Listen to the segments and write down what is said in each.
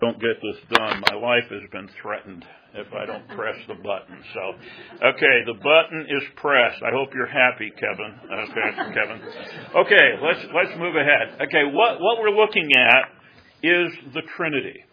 don't get this done, my life has been threatened if I don't press the button. So, okay, the button is pressed. I hope you're happy, Kevin. Pastor Kevin. Okay, let's move ahead. Okay, what we're looking at is the Trinity.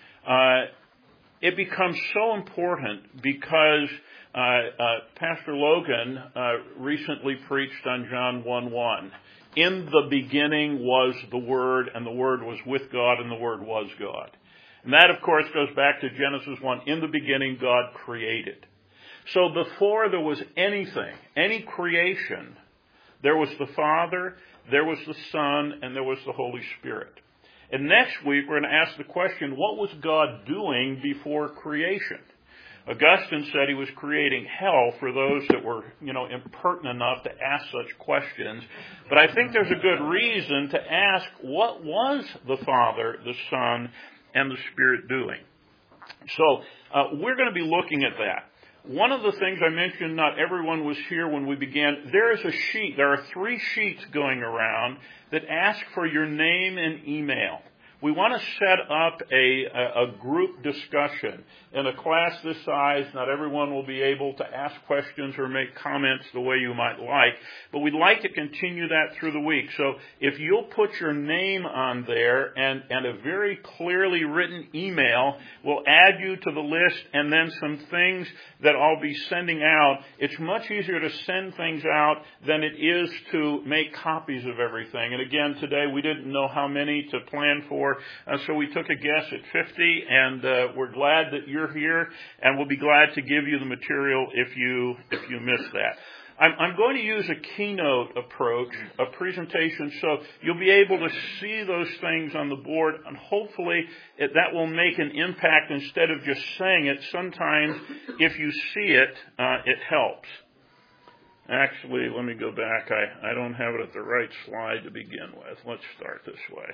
It becomes so important because Pastor Logan recently preached on John 1:1. In the beginning was the Word, and the Word was with God, and the Word was God. And that, of course, goes back to Genesis 1. In the beginning, God created. So before there was anything, any creation, there was the Father, there was the Son, and there was the Holy Spirit. And next week, we're going to ask the question, what was God doing before creation? Augustine said he was creating hell for those that were, impertinent enough to ask such questions. But I think there's a good reason to ask, what was the Father, the Son, and the Spirit doing? So we're going to be looking at that. One of the things I mentioned, not everyone was here when we began, there is a sheet. There are 3 sheets going around that ask for your name and email. We want to set up a group discussion. In a class this size, not everyone will be able to ask questions or make comments the way you might like, but we'd like to continue that through the week. So if you'll put your name on there and a very clearly written email, we'll add you to the list, and then some things that I'll be sending out. It's much easier to send things out than it is to make copies of everything. And again, today we didn't know how many to plan for. So we took a guess at 50, and we're glad that you're here, and we'll be glad to give you the material if you miss that. I'm going to use a keynote approach, a presentation, so you'll be able to see those things on the board, and hopefully that will make an impact instead of just saying it. Sometimes if you see it, it helps. Actually, let me go back. I don't have it at the right slide to begin with. Let's start this way.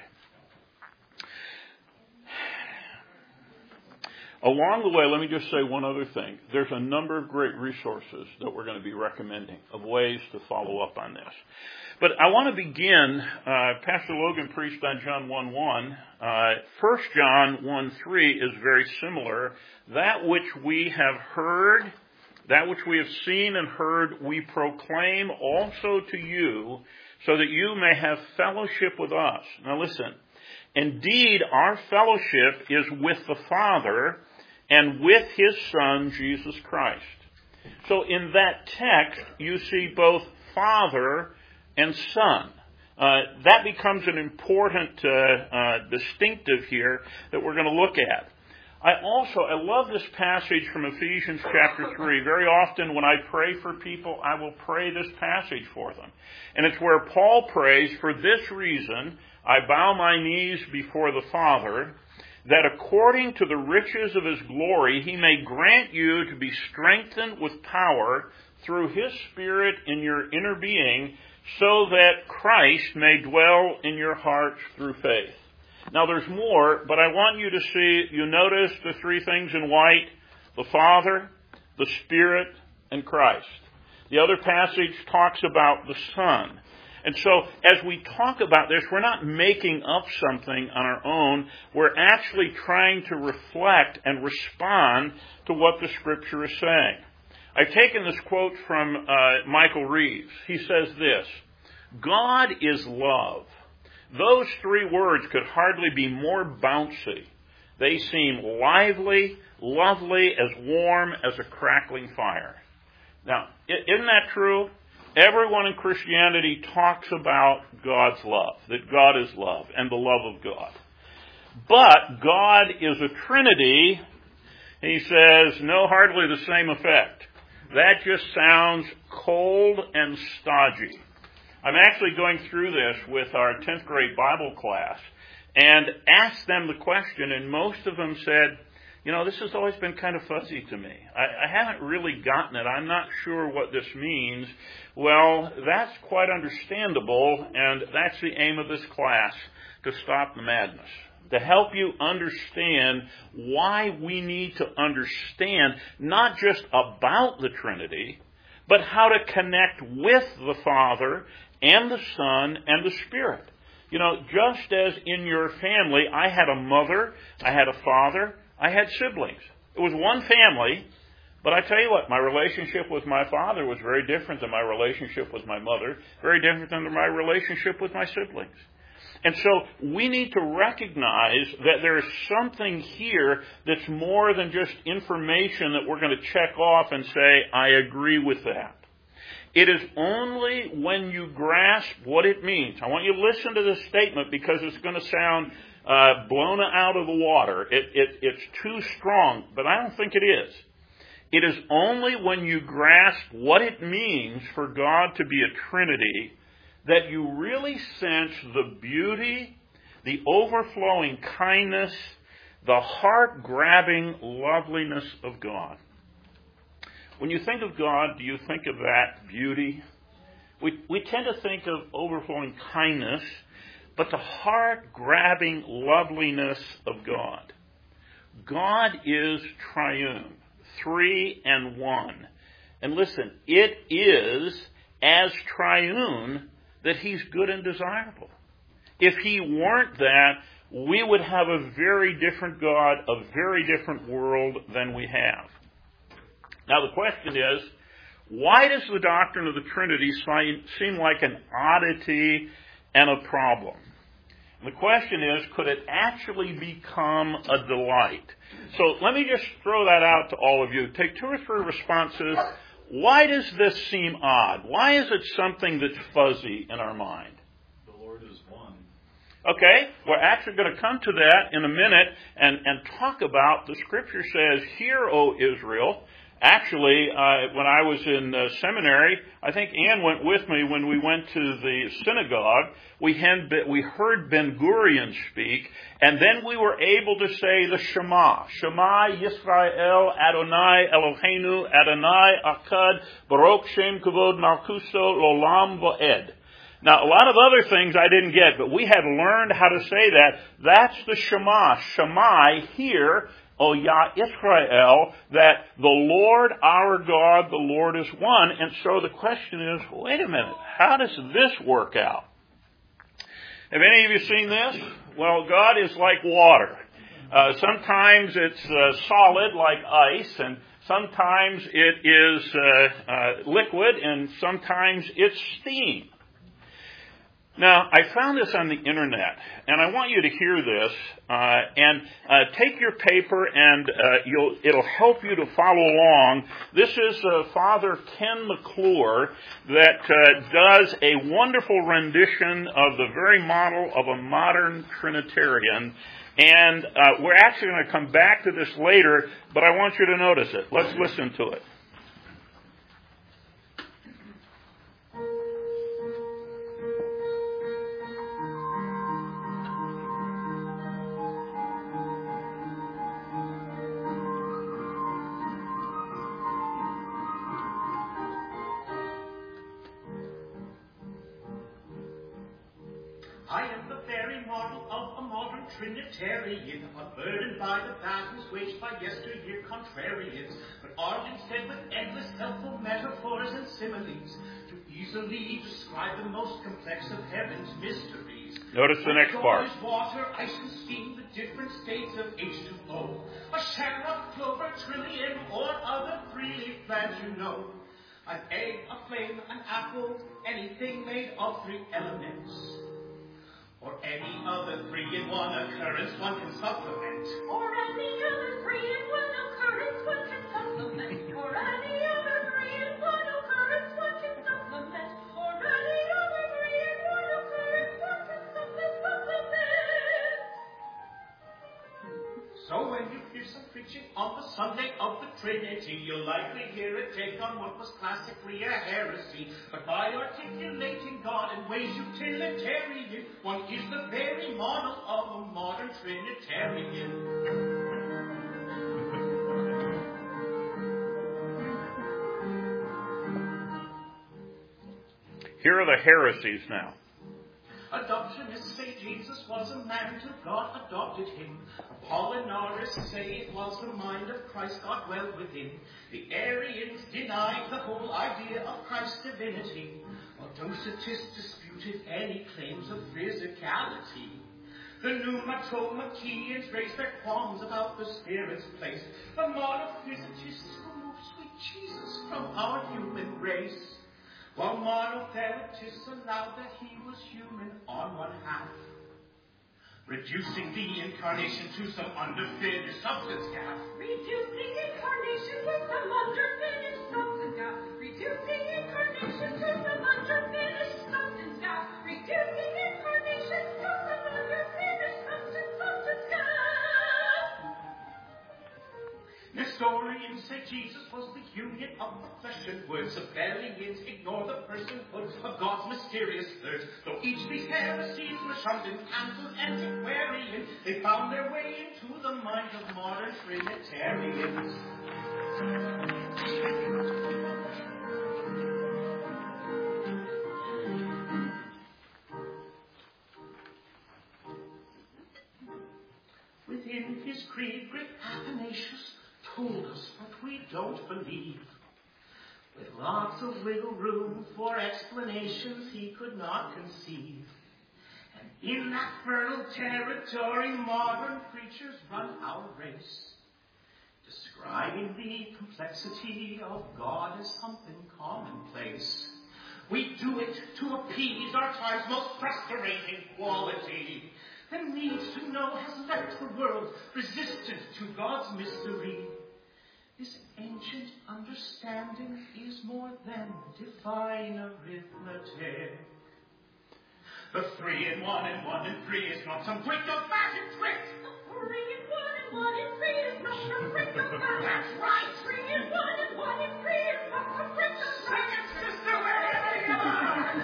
Along the way, let me just say one other thing. There's a number of great resources that we're going to be recommending of ways to follow up on this. But I want to begin, Pastor Logan preached on John 1:1. 1 John 1:3 is very similar. That which we have heard, that which we have seen and heard, we proclaim also to you, so that you may have fellowship with us. Now listen. Indeed, our fellowship is with the Father and with His Son, Jesus Christ. So in that text, you see both Father and Son. That becomes an important distinctive here that we're going to look at. I love this passage from Ephesians chapter 3. Very often when I pray for people, I will pray this passage for them. And it's where Paul prays, for this reason, I bow my knees before the Father, that according to the riches of His glory, He may grant you to be strengthened with power through His Spirit in your inner being, so that Christ may dwell in your hearts through faith. Now there's more, but I want you to see, you notice the 3 things in white, the Father, the Spirit, and Christ. The other passage talks about the Son. And so as we talk about this, we're not making up something on our own. We're actually trying to reflect and respond to what the Scripture is saying. I've taken this quote from Michael Reeves. He says this, God is love. Those 3 words could hardly be more bouncy. They seem lively, lovely, as warm as a crackling fire. Now, isn't that true? Everyone in Christianity talks about God's love, that God is love and the love of God. But God is a Trinity. He says, no, hardly the same effect. That just sounds cold and stodgy. I'm actually going through this with our 10th grade Bible class and asked them the question, and most of them said, this has always been kind of fuzzy to me. I haven't really gotten it. I'm not sure what this means. Well, that's quite understandable, and that's the aim of this class, to stop the madness, to help you understand why we need to understand not just about the Trinity, but how to connect with the Father and the Son and the Spirit. You know, just as in your family, I had a mother, I had a father, I had siblings. It was one family, but I tell you what, my relationship with my father was very different than my relationship with my mother, very different than my relationship with my siblings. And so we need to recognize that there is something here that's more than just information that we're going to check off and say, I agree with that. It is only when you grasp what it means. I want you to listen to this statement because it's going to sound blown out of the water. It's too strong, but I don't think it is. It is only when you grasp what it means for God to be a Trinity that you really sense the beauty, the overflowing kindness, the heart-grabbing loveliness of God. When you think of God, do you think of that beauty? We tend to think of overflowing kindness, but the heart-grabbing loveliness of God. God is triune, 3 and 1. And listen, it is as triune that He's good and desirable. If He weren't that, we would have a very different God, a very different world than we have. Now the question is, why does the doctrine of the Trinity seem like an oddity and a problem? And the question is, could it actually become a delight? So let me just throw that out to all of you. Take 2 or 3 responses. Why does this seem odd? Why is it something that's fuzzy in our mind? The Lord is one. Okay, we're actually going to come to that in a minute and talk about, the Scripture says, "Hear, O Israel." Actually, when I was in seminary, I think Ann went with me when we went to the synagogue. We heard Ben Gurion speak, and then we were able to say the Shema. Shema Yisrael Adonai Eloheinu Adonai Akkad Baruch Shem Kavod Malchuso Lolam Va'ed. Now, a lot of other things I didn't get, but we had learned how to say that. That's the Shema. Shema, hear, O Yah Israel, that the Lord our God, the Lord is one. And so the question is, wait a minute, how does this work out? Have any of you seen this? Well, God is like water. Sometimes it's solid like ice, and sometimes it is liquid, and sometimes it's steam. Now, I found this on the internet, and I want you to hear this, and take your paper, and it'll help you to follow along. This is Father Ken McClure that does a wonderful rendition of the very model of a modern Trinitarian, and we're actually going to come back to this later, but I want you to notice it. Let's listen to it. Trinitarian, unburdened by the battles waged by yesteryear contrarians, but armed instead with endless helpful metaphors and similes to easily describe the most complex of heaven's mysteries. Notice the next part. Water, ice, and steam, the different states of H2O, a shamrock, clover, trillium, or other three-leaf plants you know. An egg, a flame, an apple, anything made of 3 elements. Or any other 3-in-1 occurrence one can supplement. Or any other 3-in-1 occurrence one can supplement. Or any other 3-in-1 occurrence one can supplement. Or any other 3-in-1 occurrence one can supplement. So when you hear some preaching on the Sunday of the Trinity, you'll likely hear it take on what was classically a heresy. But by articulating God in ways utilitarian, one is the very model of a modern Trinitarian. Here are the heresies now. Adoptionists say Jesus was a man till God adopted him. Apollinarists say it was the mind of Christ God dwelt within. The Arians denied the whole idea of Christ's divinity. While Docetists dispute disputed any claims of physicality. The pneumatomachians raised their qualms about the Spirit's place. The monophysicists removed sweet Jesus from our human race, while monotherapists allowed that he was human on one half, reducing the incarnation to some underfinished substance gap. Reducing incarnation to some underfinished substance gap. Reducing incarnation to some underfinished substance gap. Reducing incarnation to some underfinished substance gap. Nestorians say Jesus was the union of the flesh and word. Sabellians ignore the personhood of God's mysterious third. Though each these heresies were shunned and cancelled antiquarian, they found their way into the minds of modern Trinitarians. Within his creed, great Athanasius told us what we don't believe. With lots of wiggle room for explanations he could not conceive. And in that fertile territory, modern preachers run our race, describing the complexity of God as something commonplace. We do it to appease our time's most frustrating quality. The needs to know has left the world resistant to God's mystery. This ancient understanding is more than divine arithmetic. The 3 in 1 and 1 in 3 is not some great dogmatic trick. The 3 in 1 and 1 in 3 is not some great dogmatic. That's right. 3 in 1 and 1 in 3 is not some great dogmatic. Second sister, wherever you are.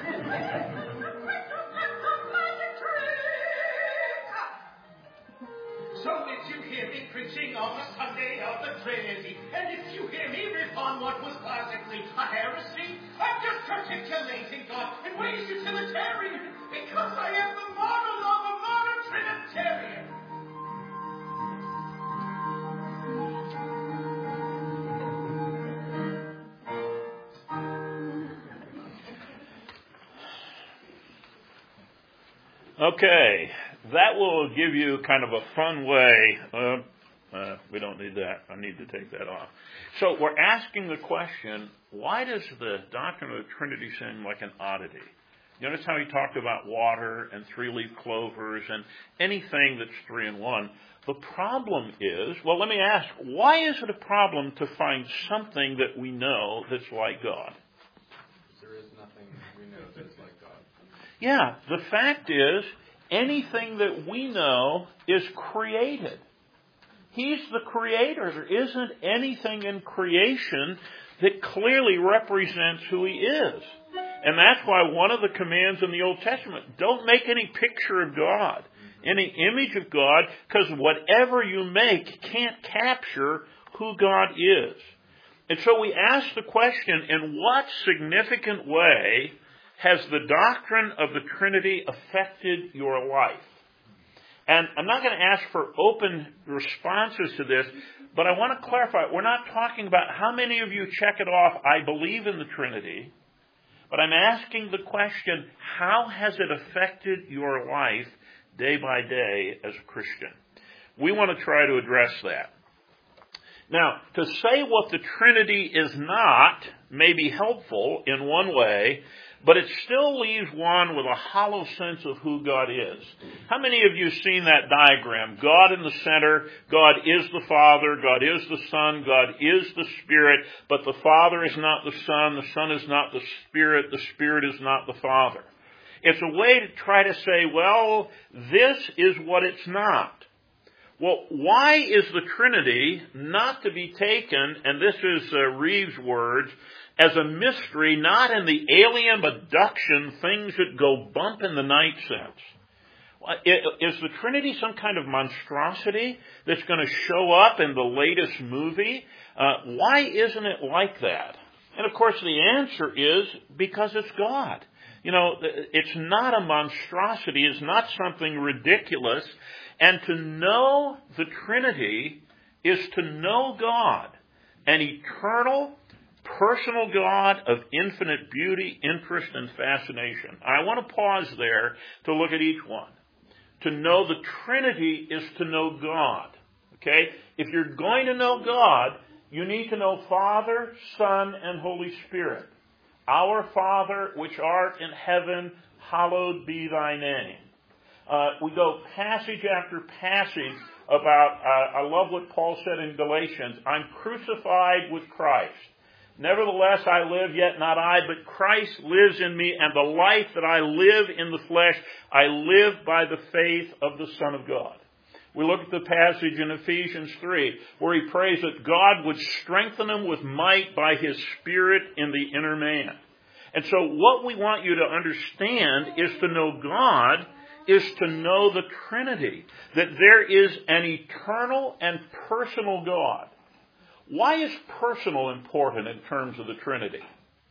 So if you hear me preaching on the Sunday of the Trinity, and if you hear me riff on what was classically a heresy, I'm just articulating God in ways utilitarian, because I am the model of a modern Trinitarian. Okay, that will give you kind of a fun way. We don't need that. I need to take that off. So we're asking the question, why does the doctrine of the Trinity seem like an oddity? You notice how he talked about water and 3-leaf clovers and anything that's 3 in 1. The problem is, well, let me ask, why is it a problem to find something that we know that's like God? There is nothing we know that's like God. Yeah, the fact is, anything that we know is created. He's the creator. There isn't anything in creation that clearly represents who he is. And that's why one of the commands in the Old Testament, don't make any picture of God, any image of God, because whatever you make can't capture who God is. And so we ask the question, in what significant way has the doctrine of the Trinity affected your life? And I'm not going to ask for open responses to this, but I want to clarify, we're not talking about how many of you check it off, I believe in the Trinity, but I'm asking the question, how has it affected your life day by day as a Christian? We want to try to address that. Now, to say what the Trinity is not may be helpful in one way, but it still leaves one with a hollow sense of who God is. How many of you have seen that diagram? God in the center, God is the Father, God is the Son, God is the Spirit, but the Father is not the Son is not the Spirit is not the Father. It's a way to try to say, well, this is what it's not. Well, why is the Trinity not to be taken, and this is Reeves' words, as a mystery, not in the alien abduction, things that go bump in the night sense? Is the Trinity some kind of monstrosity that's going to show up in the latest movie? Why isn't it like that? And of course the answer is because it's God. You know, it's not a monstrosity, it's not something ridiculous. And to know the Trinity is to know God, an eternal, personal God of infinite beauty, interest, and fascination. I want to pause there to look at each one. To know the Trinity is to know God. Okay? If you're going to know God, you need to know Father, Son, and Holy Spirit. Our Father, which art in heaven, hallowed be thy name. We go passage after passage about, I love what Paul said in Galatians, I'm crucified with Christ. Nevertheless, I live, yet not I, but Christ lives in me, and the life that I live in the flesh, I live by the faith of the Son of God. We look at the passage in Ephesians 3, where he prays that God would strengthen him with might by his Spirit in the inner man. And so what we want you to understand is to know God is to know the Trinity, that there is an eternal and personal God. Why is personal important in terms of the Trinity?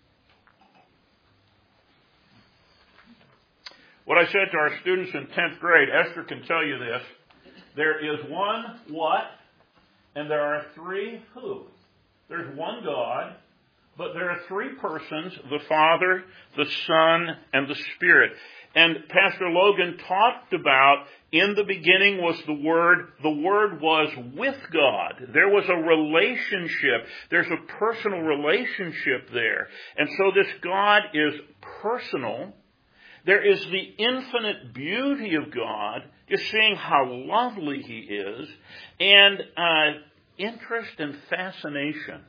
What I said to our students in 10th grade, Esther can tell you this, there is one what, and there are three who. There's one God, but there are three persons, the Father, the Son, and the Spirit. And Pastor Logan talked about, in the beginning was the Word was with God. There was a relationship. There's a personal relationship there. And so this God is personal. There is the infinite beauty of God, just seeing how lovely He is, and interest and fascination.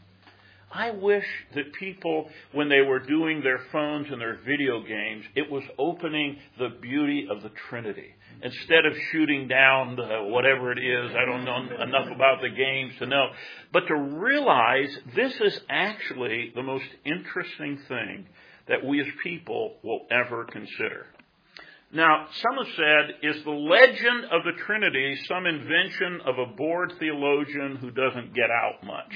I wish that people, when they were doing their phones and their video games, it was opening the beauty of the Trinity. Instead of shooting down whatever it is, I don't know enough about the games to know. But to realize this is actually the most interesting thing that we as people will ever consider. Now, some have said, is the legend of the Trinity some invention of a bored theologian who doesn't get out much?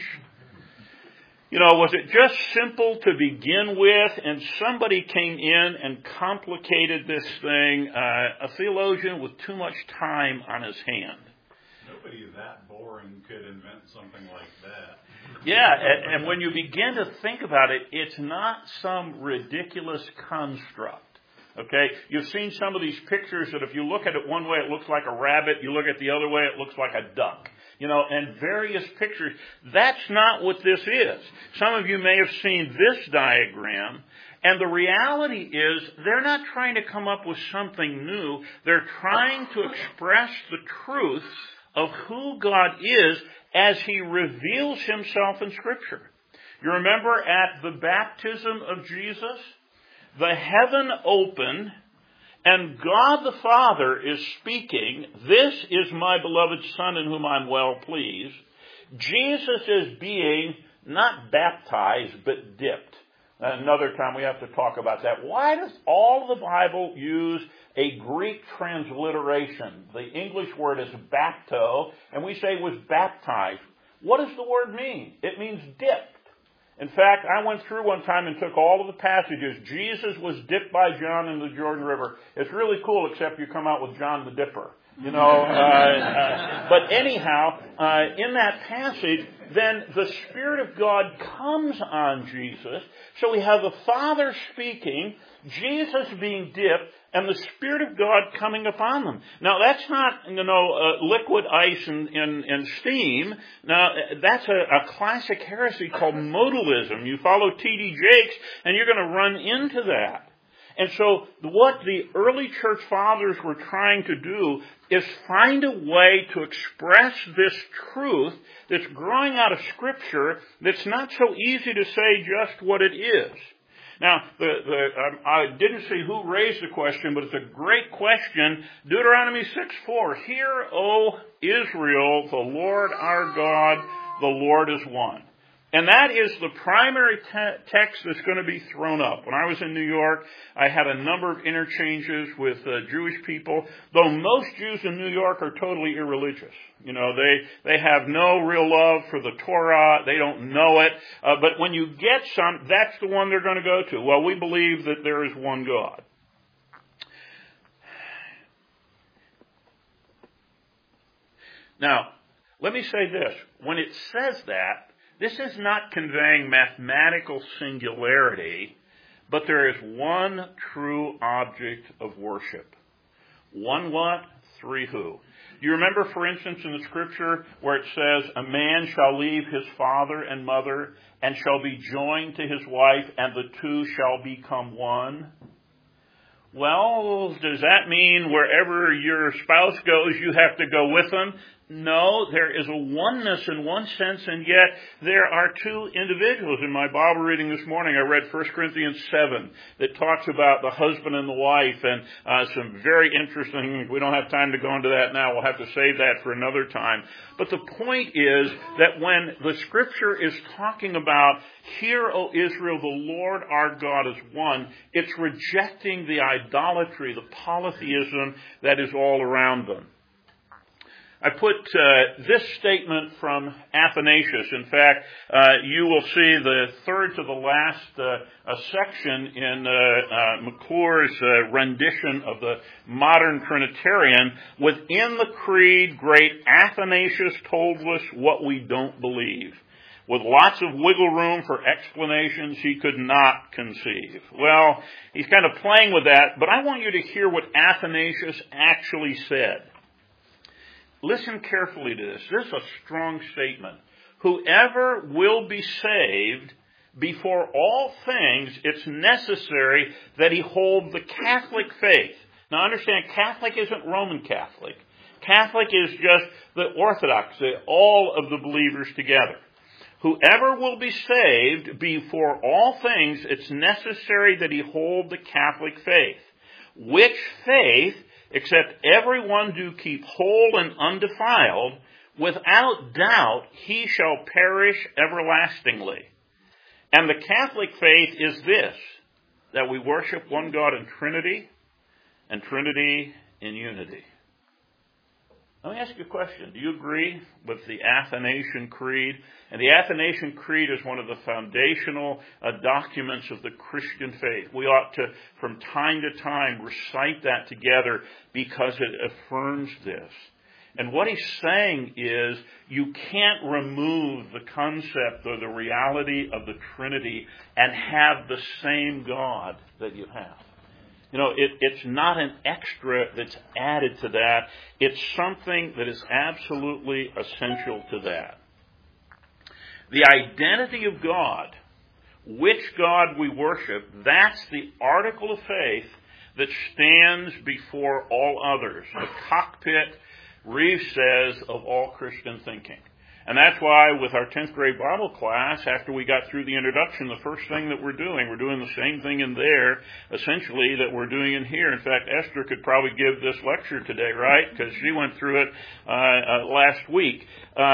You know, was it just simple to begin with, and somebody came in and complicated this thing, a theologian with too much time on his hand? Nobody that boring could invent something like that. Yeah, and when you begin to think about it, it's not some ridiculous construct. Okay? You've seen some of these pictures that if you look at it one way, it looks like a rabbit. You look at the other way, it looks like a duck. You know, and various pictures. That's not what this is. Some of you may have seen this diagram, and the reality is they're not trying to come up with something new. They're trying to express the truth of who God is as He reveals Himself in Scripture. You remember at the baptism of Jesus, the heaven opened, and God the Father is speaking, "This is my beloved Son in whom I'm well pleased." Jesus is being not baptized, but dipped. Another time we have to talk about that. Why does all the Bible use a Greek transliteration? The English word is bapto, and we say was baptized. What does the word mean? It means dipped. In fact, I went through one time and took all of the passages. Jesus was dipped by John in the Jordan River. It's really cool, except you come out with John the Dipper. You know, but anyhow, in that passage, then the Spirit of God comes on Jesus. So we have the Father speaking, Jesus being dipped, and the Spirit of God coming upon them. Now, that's not, liquid ice and steam. Now, that's a classic heresy called modalism. You follow T.D. Jakes, and you're going to run into that. And so what the early church fathers were trying to do is find a way to express this truth that's growing out of Scripture that's not so easy to say just what it is. Now, I didn't see who raised the question, but it's a great question. Deuteronomy 6:4, "Hear, O Israel, the Lord our God, the Lord is one." And that is the primary text that's going to be thrown up. When I was in New York, I had a number of interchanges with Jewish people, though most Jews in New York are totally irreligious. You know, they have no real love for the Torah. They don't know it. But when you get some, that's the one they're going to go to. Well, we believe that there is one God. Now, let me say this. When it says that, This is not conveying mathematical singularity, but there is one true object of worship. One what? Three who. Do you remember, for instance, in the Scripture where it says, a man shall leave his father and mother and shall be joined to his wife, and the two shall become one? Well, does that mean wherever your spouse goes, you have to go with them? No, there is a oneness in one sense, and yet there are two individuals. In my Bible reading this morning, I read 1 Corinthians 7 that talks about the husband and the wife, and some very interesting, we don't have time to go into that now, we'll have to save that for another time. But the point is that when the Scripture is talking about, hear, O Israel, the Lord our God is one, it's rejecting the idolatry, the polytheism that is all around them. I put this statement from Athanasius. In fact, you will see the third to the last section in McClure's rendition of the modern Trinitarian. Within the Creed, great Athanasius told us what we don't believe. With lots of wiggle room for explanations he could not conceive. Well, he's kind of playing with that, but I want you to hear what Athanasius actually said. Listen carefully to this. This is a strong statement. Whoever will be saved, before all things, it's necessary that he hold the Catholic faith. Now understand, Catholic isn't Roman Catholic. Catholic is just the Orthodox, all of the believers together. Whoever will be saved, before all things, it's necessary that he hold the Catholic faith. Which faith, except everyone do keep whole and undefiled, without doubt he shall perish everlastingly. And the Catholic faith is this, that we worship one God in Trinity, and Trinity in unity. Let me ask you a question. Do you agree with the Athanasian Creed? And the Athanasian Creed is one of the foundational documents of the Christian faith. We ought to, from time to time, recite that together because it affirms this. And what he's saying is you can't remove the concept or the reality of the Trinity and have the same God that you have. You know, it's not an extra that's added to that. It's something that is absolutely essential to that. The identity of God, which God we worship, that's the article of faith that stands before all others. The cockpit, Reeves says, of all Christian thinking. And that's why with our 10th grade Bible class, after we got through the introduction, the first thing that we're doing the same thing in there, essentially, that we're doing in here. In fact, Esther could probably give this lecture today, right? Because she went through it last week.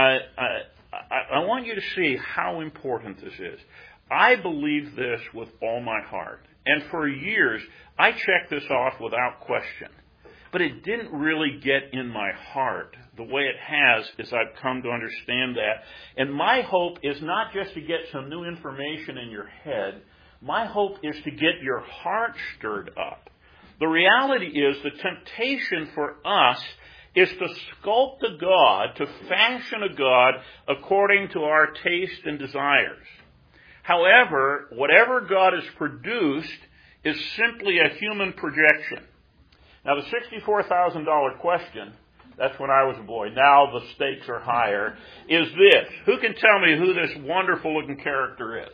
I want you to see how important this is. I believe this with all my heart. And for years, I checked this off without question. But it didn't really get in my heart the way it has as I've come to understand that. And my hope is not just to get some new information in your head. My hope is to get your heart stirred up. The reality is the temptation for us is to sculpt a God, to fashion a God according to our taste and desires. However, whatever God has produced is simply a human projection. Now, the $64,000 question, that's when I was a boy, now the stakes are higher, is this. Who can tell me who this wonderful-looking character is?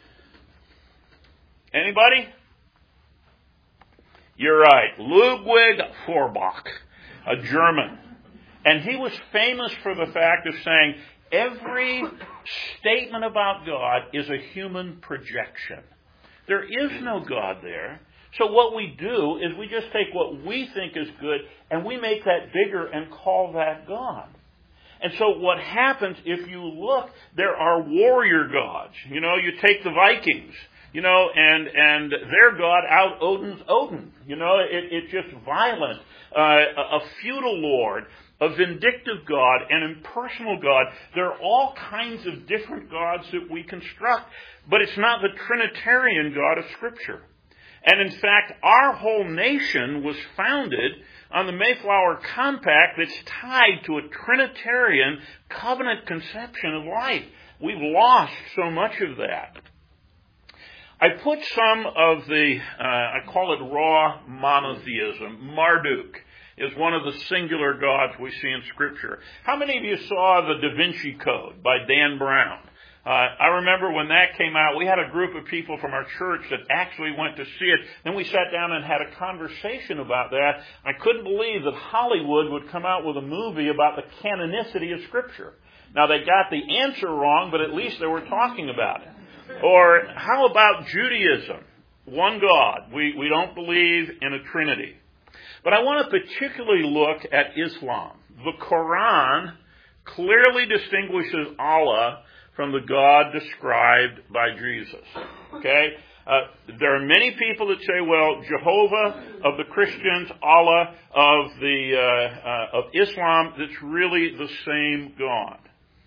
Anybody? You're right. Ludwig Feuerbach, a German. And he was famous for the fact of saying every statement about God is a human projection. There is no God there. So what we do is we just take what we think is good and we make that bigger and call that God. And so what happens, if you look, there are warrior gods. You know, you take the Vikings, you know, and their god out Odin's Odin. You know, it's just violent. A feudal lord, a vindictive God, an impersonal God. There are all kinds of different gods that we construct, but it's not the Trinitarian God of Scripture. And in fact, our whole nation was founded on the Mayflower Compact that's tied to a Trinitarian covenant conception of life. We've lost so much of that. I put some of the, I call it raw monotheism. Marduk is one of the singular gods we see in Scripture. How many of you saw the Da Vinci Code by Dan Brown? I remember when that came out, we had a group of people from our church that actually went to see it. Then we sat down and had a conversation about that. I couldn't believe that Hollywood would come out with a movie about the canonicity of Scripture. Now, they got the answer wrong, but at least they were talking about it. Or how about Judaism? One God. We don't believe in a Trinity. But I want to particularly look at Islam. The Quran clearly distinguishes Allah from the God described by Jesus. Okay? There are many people that say, well, Jehovah of the Christians, Allah of Islam, that's really the same God.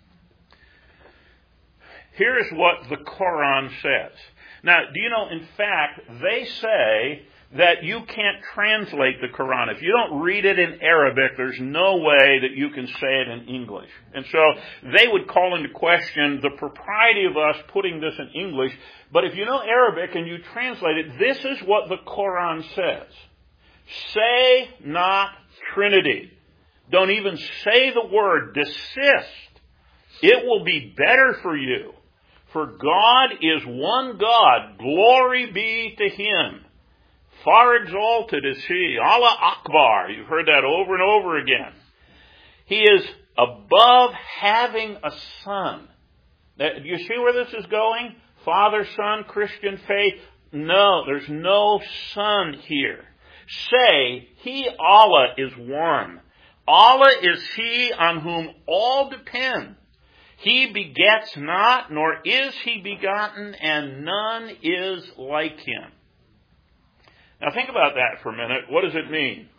Here's what the Quran says. Now, do you know, in fact, they say that you can't translate the Quran. If you don't read it in Arabic, there's no way that you can say it in English. And so they would call into question the propriety of us putting this in English. But if you know Arabic and you translate it, this is what the Quran says. Say not Trinity. Don't even say the word. Desist. It will be better for you. For God is one God. Glory be to Him. Far exalted is He. Allah Akbar. You've heard that over and over again. He is above having a son. Do you see where this is going? Father, Son, Christian faith. No, there's no son here. Say, He, Allah, is one. Allah is He on whom all depend. He begets not, nor is He begotten, and none is like Him. Now think about that for a minute. What does it mean?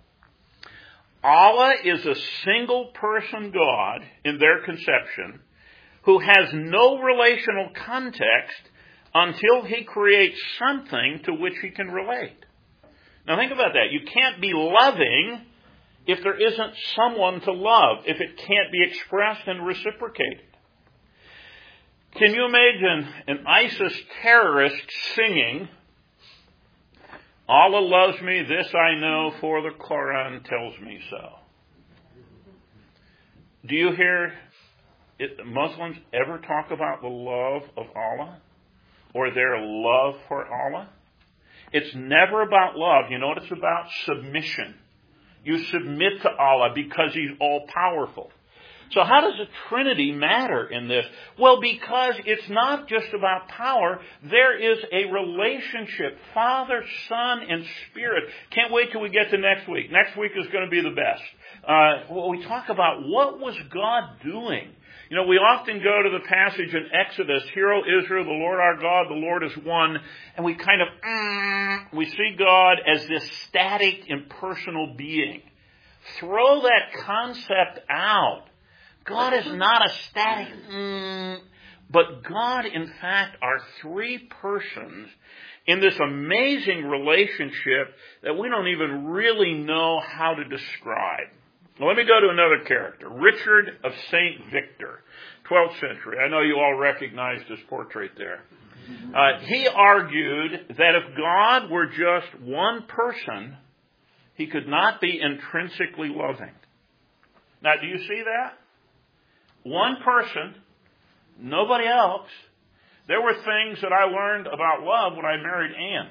Allah is a single person God in their conception who has no relational context until He creates something to which He can relate. Now think about that. You can't be loving if there isn't someone to love, if it can't be expressed and reciprocated. Can you imagine an ISIS terrorist singing, Allah loves me, this I know, for the Quran tells me so? Do you hear Muslims ever talk about the love of Allah or their love for Allah? It's never about love. You know what it's about? Submission. You submit to Allah because He's all-powerful. So how does the Trinity matter in this? Well, because it's not just about power. There is a relationship. Father, Son, and Spirit. Can't wait till we get to next week. Next week is going to be the best. We talk about what was God doing. You know, we often go to the passage in Exodus, Hear, O Israel, the Lord our God, the Lord is one. And we kind of, we see God as this static, impersonal being. Throw that concept out. God is not a static, but God, in fact, are three persons in this amazing relationship that we don't even really know how to describe. Well, let me go to another character, Richard of St. Victor, 12th century. I know you all recognized his portrait there. He argued that if God were just one person, He could not be intrinsically loving. Now, do you see that? One person, nobody else. There were things that I learned about love when I married Ann.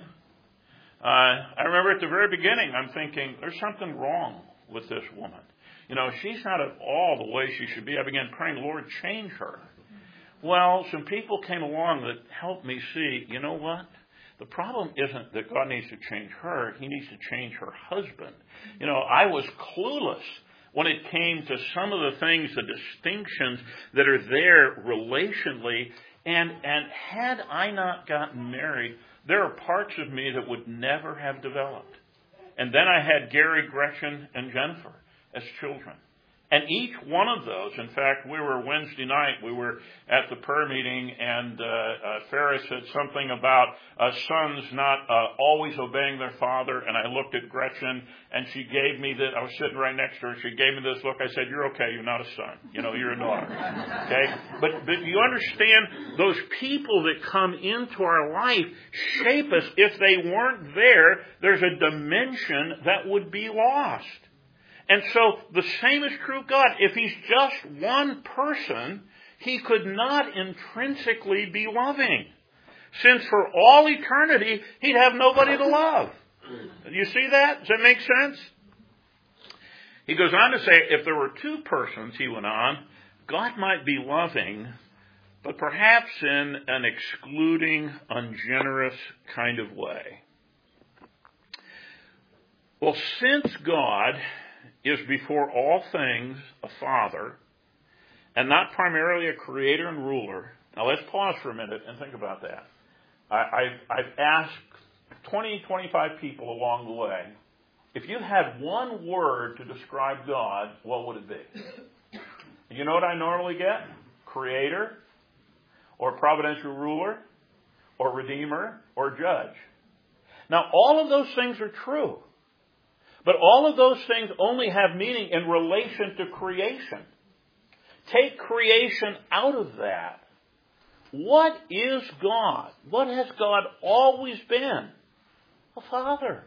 I remember at the very beginning, I'm thinking, there's something wrong with this woman. You know, she's not at all the way she should be. I began praying, Lord, change her. Well, some people came along that helped me see, you know what? The problem isn't that God needs to change her. He needs to change her husband. You know, I was clueless when it came to some of the things, the distinctions that are there relationally. And had I not gotten married, there are parts of me that would never have developed. And then I had Gary, Gretchen, and Jennifer as children. And each one of those, in fact, we were Wednesday night, we were at the prayer meeting, and Ferris said something about sons not always obeying their father, and I looked at Gretchen, and she gave me I was sitting right next to her, she gave me this look. I said, "You're okay, you're not a son. You're a daughter." Okay? But you understand, those people that come into our life shape us. If they weren't there, there's a dimension that would be lost. And so the same is true of God. If He's just one person, He could not intrinsically be loving. Since for all eternity, He'd have nobody to love. You see that? Does that make sense? He goes on to say, if there were two persons, he went on, God might be loving, but perhaps in an excluding, ungenerous kind of way. Well, since God is before all things a father, and not primarily a creator and ruler. Now let's pause for a minute and think about that. I've asked 20, 25 people along the way, if you had one word to describe God, what would it be? You know what I normally get? Creator, or providential ruler, or redeemer, or judge. Now all of those things are true. But all of those things only have meaning in relation to creation. Take creation out of that. What is God? What has God always been? A Father.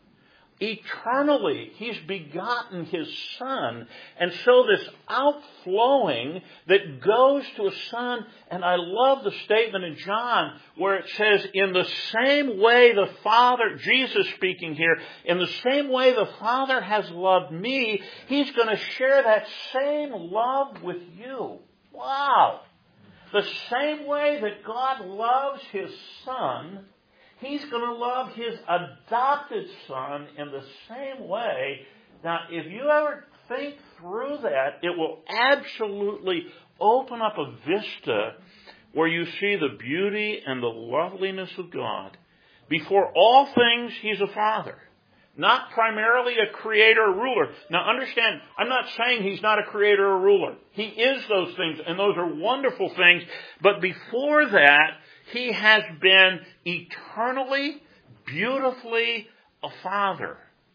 Eternally, He's begotten His Son. And so this outflowing that goes to a Son, and I love the statement in John where it says, in the same way the Father, Jesus speaking here, in the same way the Father has loved me, He's going to share that same love with you. Wow! The same way that God loves His Son, He's going to love His adopted Son in the same way. Now, if you ever think through that, it will absolutely open up a vista where you see the beauty and the loveliness of God. Before all things, He's a Father. Not primarily a creator or ruler. Now understand, I'm not saying He's not a creator or ruler. He is those things, and those are wonderful things. But before that, He has been eternally, beautifully a Father.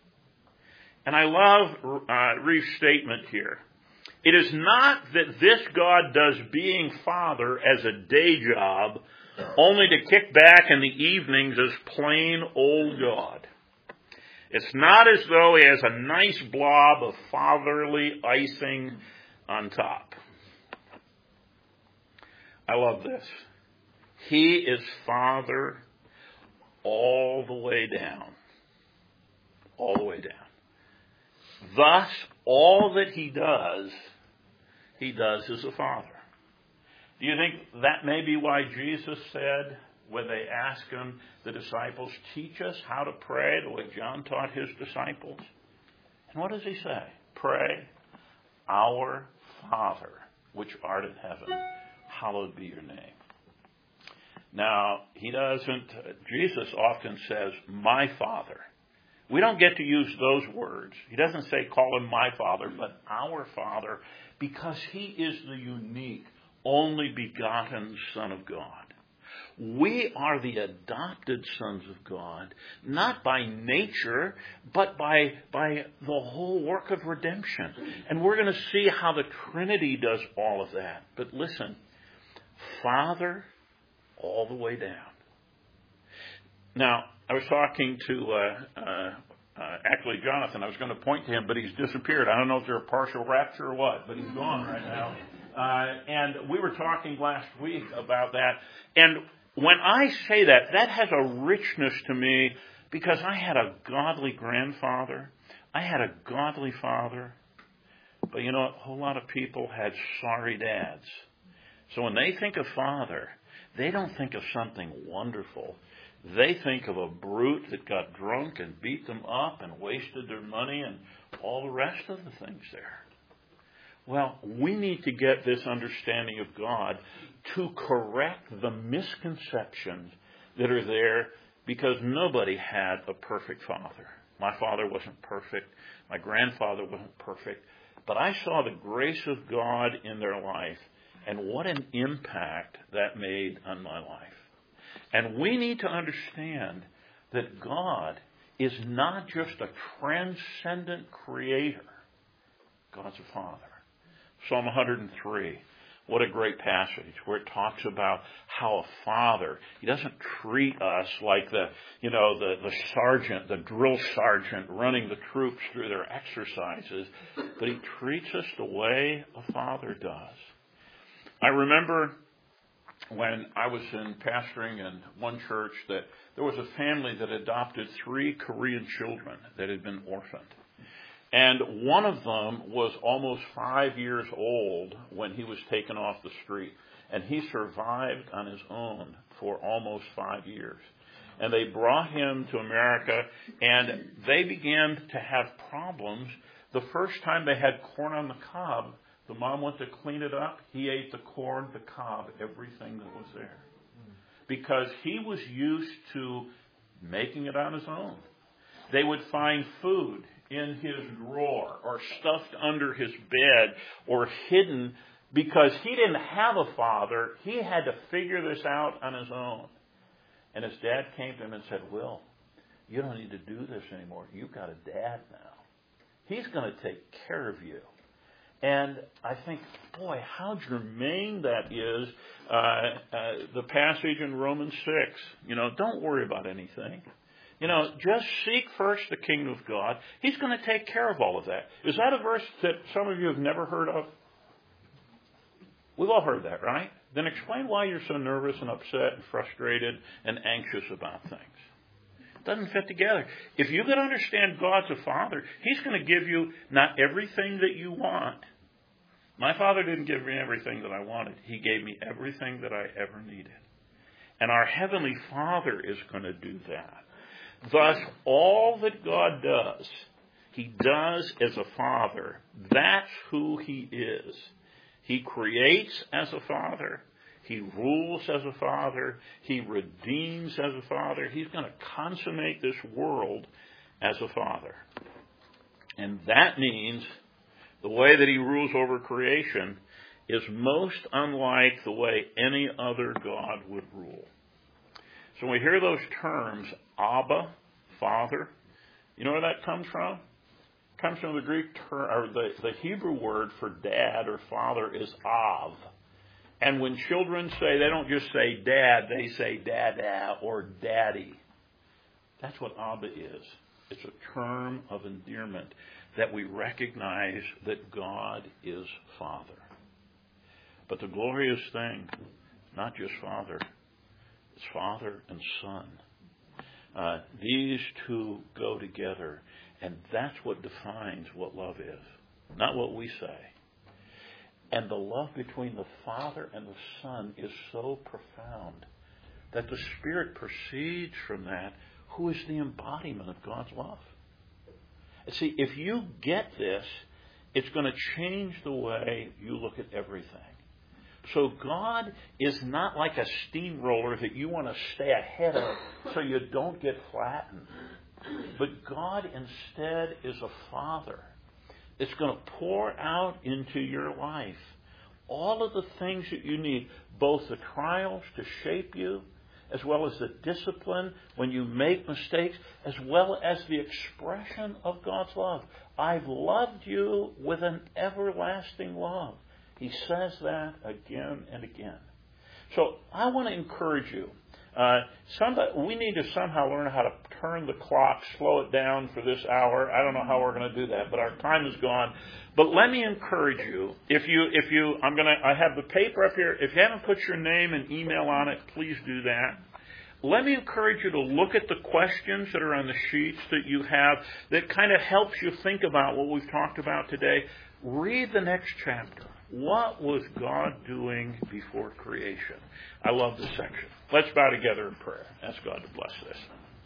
And I love Reeves' statement here. It is not that this God does being Father as a day job, only to kick back in the evenings as plain old God. It's not as though He has a nice blob of fatherly icing on top. I love this. He is Father all the way down. All the way down. Thus, all that He does as a Father. Do you think that may be why Jesus said, when they asked Him, the disciples, teach us how to pray the way John taught his disciples? And what does He say? Pray, our Father, which art in heaven, hallowed be your name. Now, Jesus often says, my Father. We don't get to use those words. He doesn't say, call Him my Father, but our Father, because He is the unique, only begotten Son of God. We are the adopted sons of God, not by nature, but by the whole work of redemption. And we're going to see how the Trinity does all of that. But listen, Father all the way down. Now, I was talking to actually Jonathan. I was going to point to him, but he's disappeared. I don't know if there's a partial rapture or what, but he's gone right now. And we were talking last week about that. And when I say that, that has a richness to me because I had a godly grandfather. I had a godly father. But you know, a whole lot of people had sorry dads. So when they think of Father, they don't think of something wonderful. They think of a brute that got drunk and beat them up and wasted their money and all the rest of the things there. Well, we need to get this understanding of God to correct the misconceptions that are there because nobody had a perfect father. My father wasn't perfect. My grandfather wasn't perfect. But I saw the grace of God in their life, and what an impact that made on my life. And we need to understand that God is not just a transcendent creator. God's a Father. Psalm 103. What a great passage where it talks about how a father, he doesn't treat us like the sergeant, the drill sergeant running the troops through their exercises, but he treats us the way a father does. I remember when I was pastoring in one church that there was a family that adopted 3 Korean children that had been orphaned. And one of them was almost 5 years old when he was taken off the street. And he survived on his own for almost 5 years. And they brought him to America, and they began to have problems. The first time they had corn on the cob, the mom went to clean it up. He ate the corn, the cob, everything that was there. Because he was used to making it on his own. They would find food in his drawer or stuffed under his bed or hidden because he didn't have a father. He had to figure this out on his own. And his dad came to him and said, Will, you don't need to do this anymore. You've got a dad now. He's going to take care of you. And I think, boy, how germane that is. The passage in Romans 6, don't worry about anything. Just seek first the kingdom of God. He's going to take care of all of that. Is that a verse that some of you have never heard of? We've all heard that, right? Then explain why you're so nervous and upset and frustrated and anxious about things. It doesn't fit together. If you can understand God's a Father, He's going to give you not everything that you want. My Father didn't give me everything that I wanted. He gave me everything that I ever needed. And our Heavenly Father is going to do that. Thus, all that God does, He does as a Father. That's who He is. He creates as a Father. He rules as a Father. He redeems as a Father. He's going to consummate this world as a Father. And that means the way that He rules over creation is most unlike the way any other God would rule. So when we hear those terms, Abba, Father, you know where that comes from? It comes from the Greek term, or the Hebrew word for dad or father is Av. And when children say, they don't just say dad, they say dada or daddy. That's what Abba is. It's a term of endearment that we recognize that God is Father. But the glorious thing, not just Father, it's Father and Son. These two go together, and that's what defines what love is, not what we say. And the love between the Father and the Son is so profound that the Spirit proceeds from that, who is the embodiment of God's love. And see, if you get this, it's going to change the way you look at everything. So God is not like a steamroller that you want to stay ahead of so you don't get flattened. But God instead is a Father. It's going to pour out into your life all of the things that you need, both the trials to shape you, as well as the discipline when you make mistakes, as well as the expression of God's love. I've loved you with an everlasting love. He says that again and again. So I want to encourage you. We need to somehow learn how to turn the clock, slow it down for this hour. I don't know how we're going to do that, but our time is gone. But let me encourage you. I have the paper up here. If you haven't put your name and email on it, please do that. Let me encourage you to look at the questions that are on the sheets that you have that kind of helps you think about what we've talked about today. Read the next chapter. What was God doing before creation? I love this section. Let's bow together in prayer. Ask God to bless this.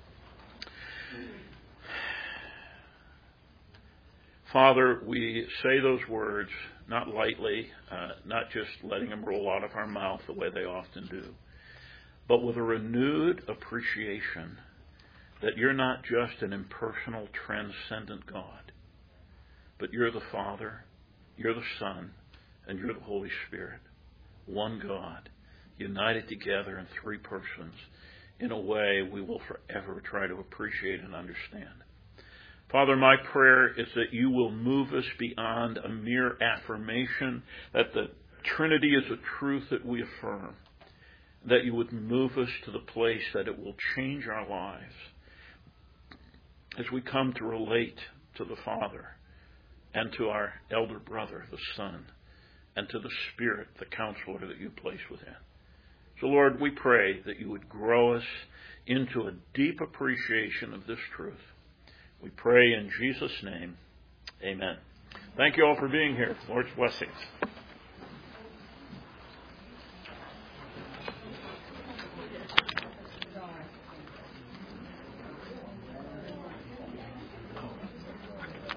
Father, we say those words not lightly, not just letting them roll out of our mouth the way they often do, but with a renewed appreciation that you're not just an impersonal, transcendent God, but you're the Father, you're the Son, and you're the Holy Spirit. One God, united together in three persons in a way we will forever try to appreciate and understand. Father, my prayer is that you will move us beyond a mere affirmation that the Trinity is a truth that we affirm, that you would move us to the place that it will change our lives as we come to relate to the Father and to our elder brother, the Son, and to the Spirit, the Counselor that you place within. So, Lord, we pray that you would grow us into a deep appreciation of this truth. We pray in Jesus' name. Amen. Thank you all for being here. Lord's blessings.